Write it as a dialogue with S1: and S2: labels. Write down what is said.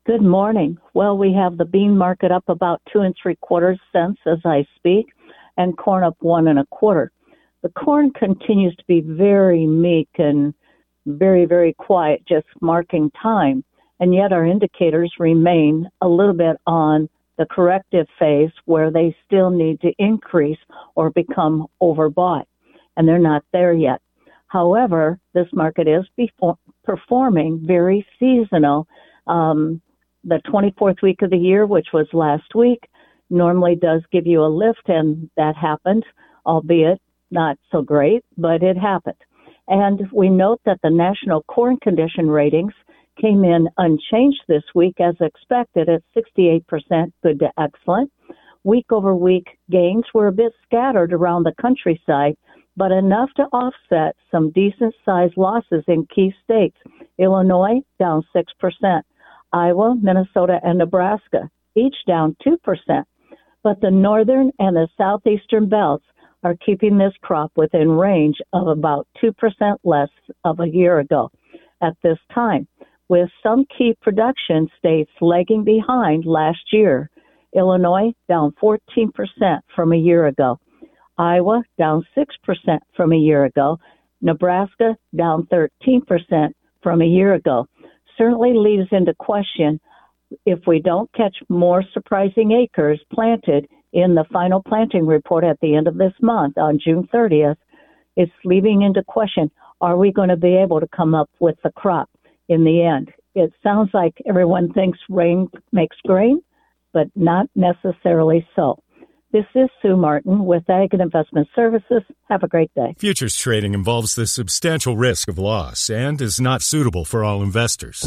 S1: Good morning. Well, we have the bean market up about 2.75 cents as I speak, and corn up 1.25. The corn continues to be very meek and very, very quiet, just marking time. And yet our indicators remain a little bit on the corrective phase where they still need to increase or become overbought. And they're not there yet. However, this market is performing very seasonal. The 24th week of the year, which was last week, normally does give you a lift, and that happened, albeit not so great, but it happened. And we note that the national corn condition ratings came in unchanged this week as expected at 68%, good to excellent. Week over week gains were a bit scattered around the countryside, but enough to offset some decent sized losses in key states. Illinois down 6%. Iowa, Minnesota, and Nebraska, each down 2%. But the northern and the southeastern belts are keeping this crop within range of about 2% less of a year ago at this time, with some key production states lagging behind last year. Illinois down 14% from a year ago. Iowa down 6% from a year ago. Nebraska down 13% from a year ago. Certainly leaves into question if we don't catch more surprising acres planted in the final planting report at the end of this month on June 30th. It's leaving into question, are we going to be able to come up with the crop in the end? It sounds like everyone thinks rain makes grain, but not necessarily so. This is Sue Martin with Ag and Investment Services. Have a great day.
S2: Futures trading involves the substantial risk of loss and is not suitable for all investors.